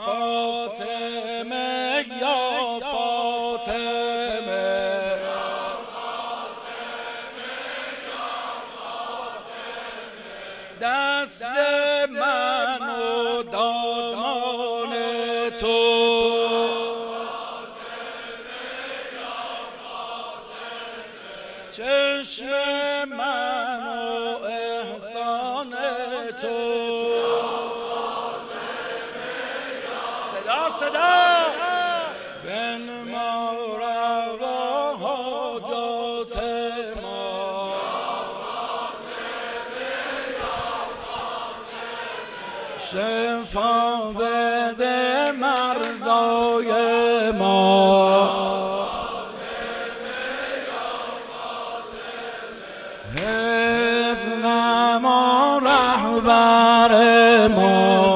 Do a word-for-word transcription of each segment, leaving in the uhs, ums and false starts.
فاطمه یا فاطمه دست من و دامان تو چشم من و احسان تو صدا صدا بنما روا حاجات ما شفا بده مرزای ما حفظ ما رهبر ما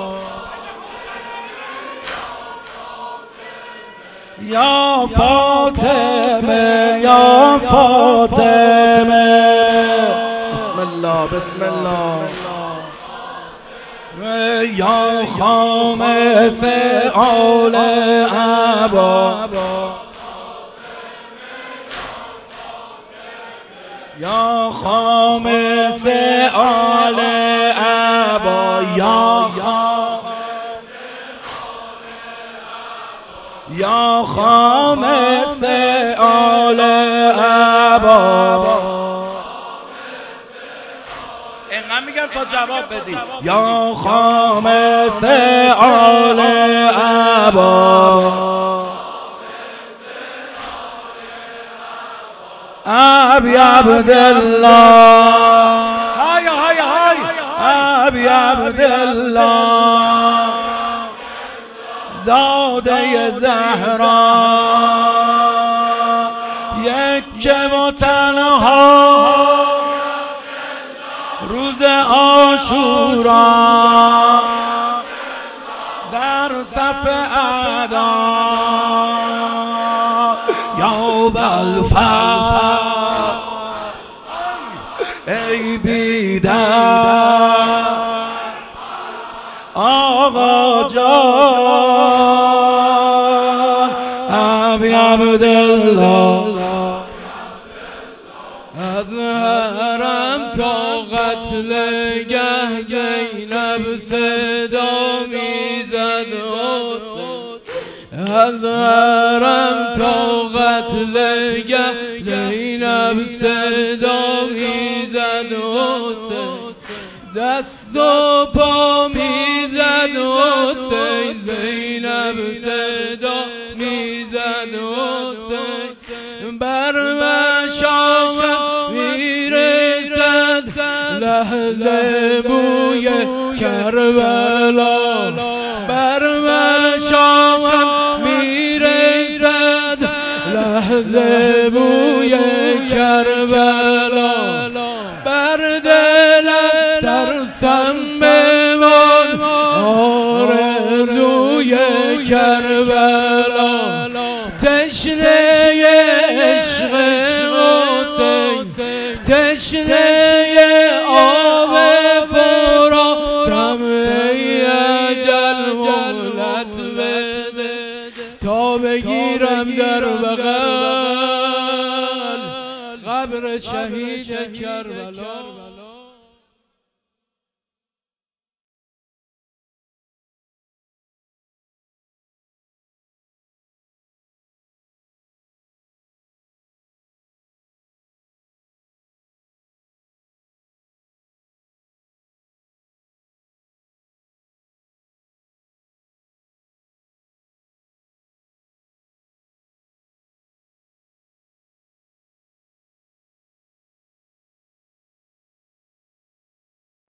یا فاطمه یا فاطمه بسم الله بسم الله یا خامس آل عبا یا خامس آل عبا یا یا خامس آل عبا اینقدر میگم تا جواب بدی یا خامس آل عبا ابی عبدالله های های های ابی عبدالله زاده زهرا یک و تنها روز عاشورا در صف اعدا یا بالفعل ای بیدر آقا جان ابی عبدالله از حرم تا قتل گه زینب صدا میزد حسین از حرم تا قتل گه زینب صدا میزد حسین دست و پا میزد حسین زینب صدا میزد حسین بر مشامم میرسد لحظه بوی کربلا بر مشامم میرسد لحظه بوی کربلا بر دلم ترسم بمان آرزوی کربلا تشنه عشق حسین تشنه آب فراتم ای اجل مهلت بده تا بگیرم در بغل قبر شهید کربلا.